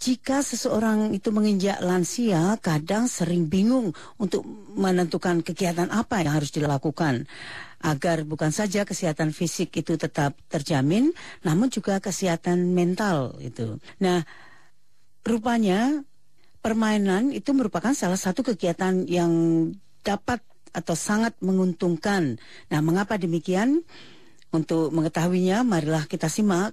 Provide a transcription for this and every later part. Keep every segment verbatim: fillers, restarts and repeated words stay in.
jika seseorang itu menginjak lansia, kadang sering bingung untuk menentukan kegiatan apa yang harus dilakukan agar bukan saja kesehatan fisik itu tetap terjamin, namun juga kesehatan mental itu. Nah, rupanya permainan itu merupakan salah satu kegiatan yang dapat atau sangat menguntungkan. Nah, mengapa demikian? Untuk mengetahuinya, marilah kita simak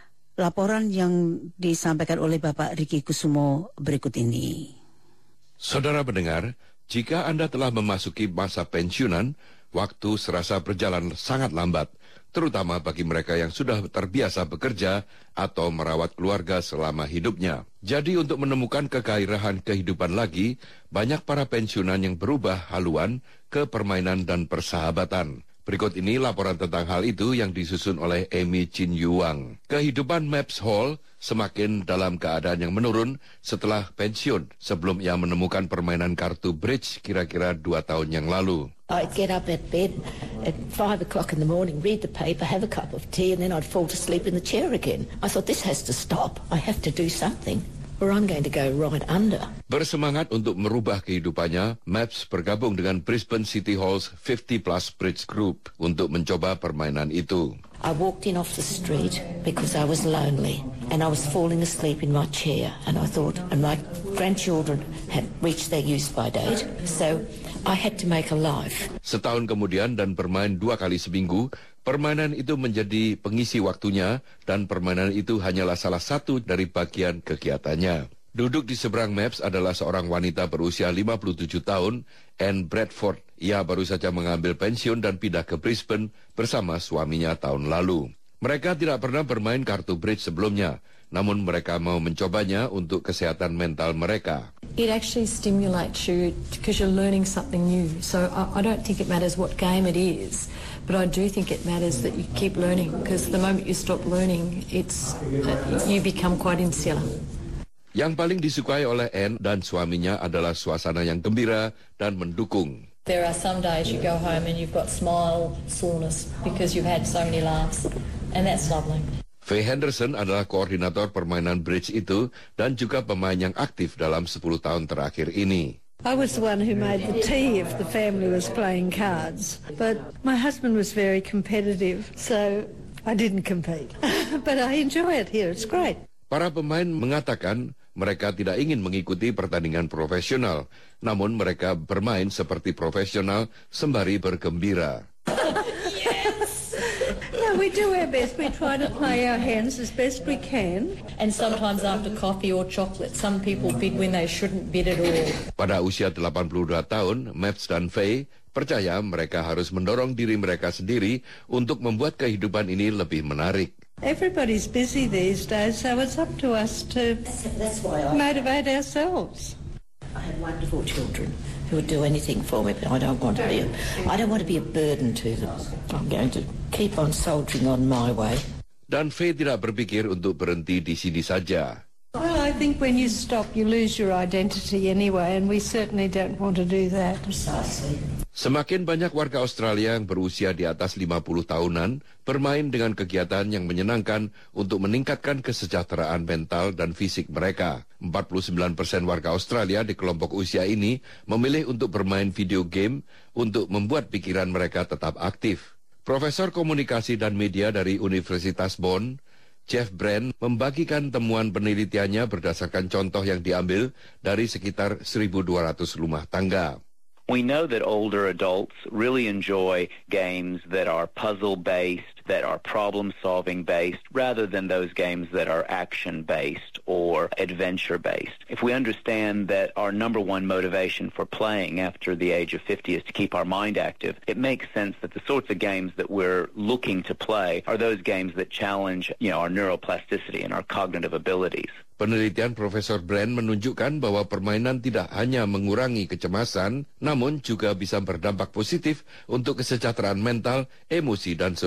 laporan yang disampaikan oleh Bapak Riki Kusumo berikut ini. Saudara pendengar, jika Anda telah memasuki masa pensiunan, waktu serasa berjalan sangat lambat, terutama bagi mereka yang sudah terbiasa bekerja atau merawat keluarga selama hidupnya. Jadi untuk menemukan kegairahan kehidupan lagi, banyak para pensiunan yang berubah haluan ke permainan dan persahabatan. Berikut ini laporan tentang hal itu yang disusun oleh Amy Chin Yuang. Kehidupan Maps Hall semakin dalam keadaan yang menurun setelah pensiun sebelum ia menemukan permainan kartu bridge kira-kira dua tahun yang lalu. I'd get up at bed at five o'clock in the morning, read the paper, have a cup of tea, and then I'd fall to sleep in the chair again. I thought, this has to stop. I have to do something, or I'm going to go right under. Bersemangat untuk merubah kehidupannya, Maps bergabung dengan Brisbane City Hall's fifty plus Bridge Group untuk mencoba permainan itu. I walked in off the street because I was lonely, and I was falling asleep in my chair, and I thought, and my grandchildren had reached their use-by date, so I had to make a life. Setahun kemudian dan bermain dua kali seminggu, permainan itu menjadi pengisi waktunya dan permainan itu hanyalah salah satu dari bagian kegiatannya. Duduk di seberang Maps adalah seorang wanita berusia lima puluh tujuh tahun, Anne Bradford. Ia baru saja mengambil pensiun dan pindah ke Brisbane bersama suaminya tahun lalu. Mereka tidak pernah bermain kartu bridge sebelumnya, namun mereka mau mencobanya untuk kesehatan mental mereka. It actually stimulates you because you're learning something new. So I, I don't think it matters what game it is, but I do think it matters that you keep learning, because the moment you stop learning, it's uh, you become quite insular. Yang paling disukai oleh Anne dan suaminya adalah suasana yang gembira dan mendukung. There are some days you go home and you've got smile soreness because you've had so many laughs, and that's lovely. Faye Henderson adalah koordinator permainan bridge itu dan juga pemain yang aktif dalam sepuluh tahun terakhir ini. I was the one who made the tea if the family was playing cards, but my husband was very competitive, so I didn't compete. But I enjoy it here, it's great. Para pemain mengatakan mereka tidak ingin mengikuti pertandingan profesional, namun mereka bermain seperti profesional sembari bergembira. No, we do our best. We try to play our hands as best we can. And sometimes after coffee or chocolate, some people bid when they shouldn't bid at all. Pada usia delapan puluh dua tahun, Maps dan Faye percaya mereka harus mendorong diri mereka sendiri untuk membuat kehidupan ini lebih menarik. Everybody's busy these days, so it's up to us to That's why I, motivate ourselves. I have wonderful children who would do anything for me, but I don't want to be a, I don't want to be a burden to them. I'm going to keep on soldiering on my way. Dan Faye tidak berpikir untuk berhenti di sini saja. Well, I think when you stop, you lose your identity anyway, and we certainly don't want to do that. Precisely. Semakin banyak warga Australia yang berusia di atas lima puluh tahunan bermain dengan kegiatan yang menyenangkan untuk meningkatkan kesejahteraan mental dan fisik mereka. empat puluh sembilan persen warga Australia di kelompok usia ini memilih untuk bermain video game untuk membuat pikiran mereka tetap aktif. Profesor Komunikasi dan Media dari Universitas Bonn, Jeff Brand, membagikan temuan penelitiannya berdasarkan contoh yang diambil dari sekitar seribu dua ratus rumah tangga. We know that older adults really enjoy games that are puzzle-based, that are problem-solving based, rather than those games that are action-based or adventure-based. If we understand that our number one motivation for playing after the age of fifty is to keep our mind active, it makes sense that the sorts of games that we're looking to play are those games that challenge, you know, our neuroplasticity and our cognitive abilities. Penelitian Profesor Brand menunjukkan bahwa permainan tidak hanya mengurangi kecemasan, namun juga bisa berdampak positif untuk kesejahteraan mental, emosi, dan sosial seseorang.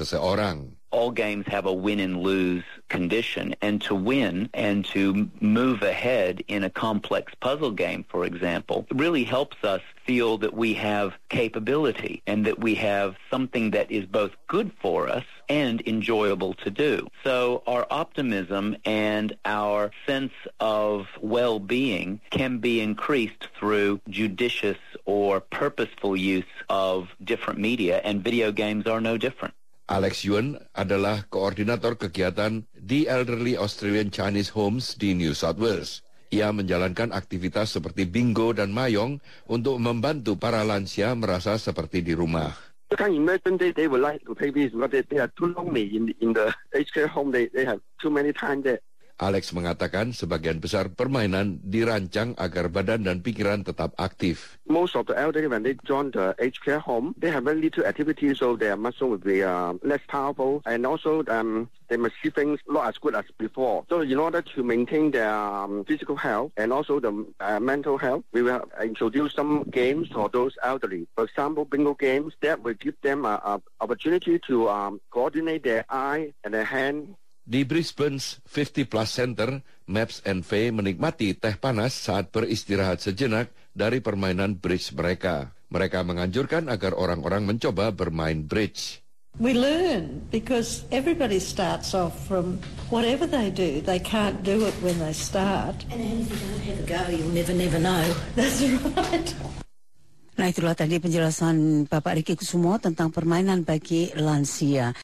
seseorang. All games have a win and lose condition, and to win and to move ahead in a complex puzzle game, for example, really helps us feel that we have capability and that we have something that is both good for us and enjoyable to do. So our optimism and our sense of well-being can be increased through judicious or purposeful use of different media, and video games are no different. Alex Yuan adalah koordinator kegiatan The Elderly Australian Chinese Homes di New South Wales. Ia menjalankan aktivitas seperti bingo dan mayong untuk membantu para lansia merasa seperti di rumah. You can imagine they, they would like to play this, but they, they are too lonely in, in the aged care home. They, they have too many time there. Alex mengatakan sebagian besar permainan dirancang agar badan dan pikiran tetap aktif. Most of the elderly, when they join the aged care home, they have very little activity, so their muscle will be uh, less powerful, and also um, they must see things not as good as before. So in order to maintain their um, physical health and also the uh, mental health, we will introduce some games for those elderly. For example, bingo games that will give them an opportunity to um, coordinate their eye and their hand. Di Brisbane's fifty plus Center, Maps and Faye menikmati teh panas saat beristirahat sejenak dari permainan bridge mereka. Mereka menganjurkan agar orang-orang mencoba bermain bridge. We learn because everybody starts off from whatever they do. They can't do it when they start. And if you don't have a go, you'll never, never know. That's right. Nah, itulah tadi penjelasan Bapak Riki Kusumo tentang permainan bagi lansia.